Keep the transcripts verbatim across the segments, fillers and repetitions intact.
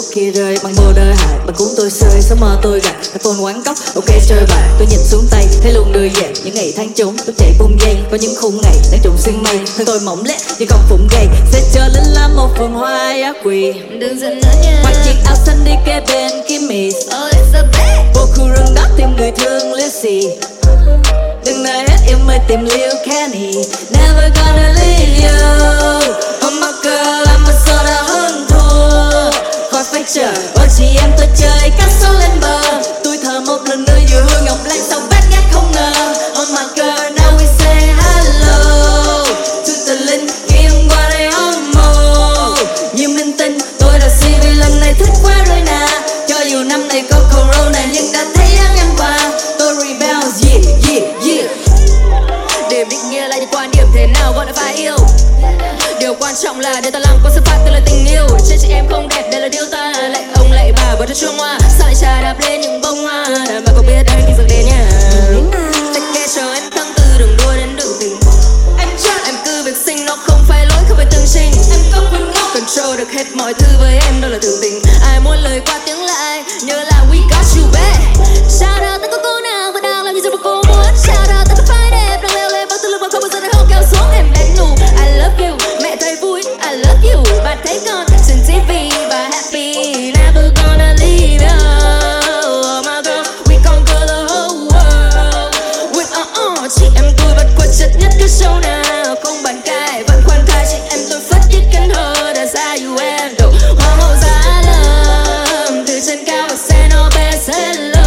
kia rơi bằng bồ đơ hại, bạn cuốn tôi rơi sống mơ tôi gặp cái phone quán cóc. Ok chơi bạn, tôi nhìn xuống tay thấy luôn đưa về những ngày tháng trốn tôi chạy bung dây có những khung ngày đang trùng sương mây, thân tôi mỏng lét như con phụng gầy sẽ chờ lên làm một vườn hoa á quỳ. Đừng giận nữa nha. Mặc chiếc áo xanh đi kế bên kiếm mì. Oh it's a bad. Vô khu rừng đó tìm người thương liếc xì. Đừng nơi hết yêu mới tìm liêu Kenny. Never gonna leave you. Oh my girl, I'm a soda hơn thua. Khỏi phải chờ, ôi chị em tôi chơi cắt số lên bờ. Tôi thở một lần nữa vừa hương ngọc lan sau bát ngát không ngờ. Oh my girl, now we say hello to the linh kim qua đây homo. Như minh tinh, tôi đã suy vì lần này thích quá rồi nè. Cho dù năm này có corona nhưng đã thấy đáng em qua. Tôi rebound, yeah, yeah, yeah. Để định nghĩa lại những quan điểm thế nào gọi là phải yêu. Điều quan trọng là để ta làm có sự phát tên là tình yêu. Trên chị em không đẹp, đây là điều ta lại ông lại bà bởi cho chuông hoa. Sao lại trà đạp lên những bông hoa. Bà có biết anh khi dừng đến nha. Take care cho em tháng tư đừng đua đến đường tình. Em chắc Em cứ việc sinh nó không phải lỗi không phải tương trình. em có quên ngốc. Control được hết mọi thứ với em đó là thường tình. Ai muốn lời qua tiếng lại nhớ là we got you back. Shout out tất cả cô nào và đang làm như gì mà cô muốn. Shout out tất cả phái đẹp đang leo lên bằng tư lực và không bao giờ để không kéo xuống em đánh nụ. I love you mẹ thấy vui I love you bà thấy con trên ti vi bà happy never gonna leave you. Oh my girl we conquer the whole world with uh uh chị em tôi bật quật chất nhất cái show nào không bàn cãi vẫn khoan thai chị em tôi phất ít cánh hờ đã ra you em độ hoa hậu giá lâm từ trên cao và say no best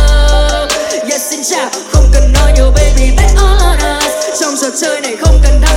hello. Yes xin chào không cần nói nhiều baby bet all on us trong trò chơi này không cần thao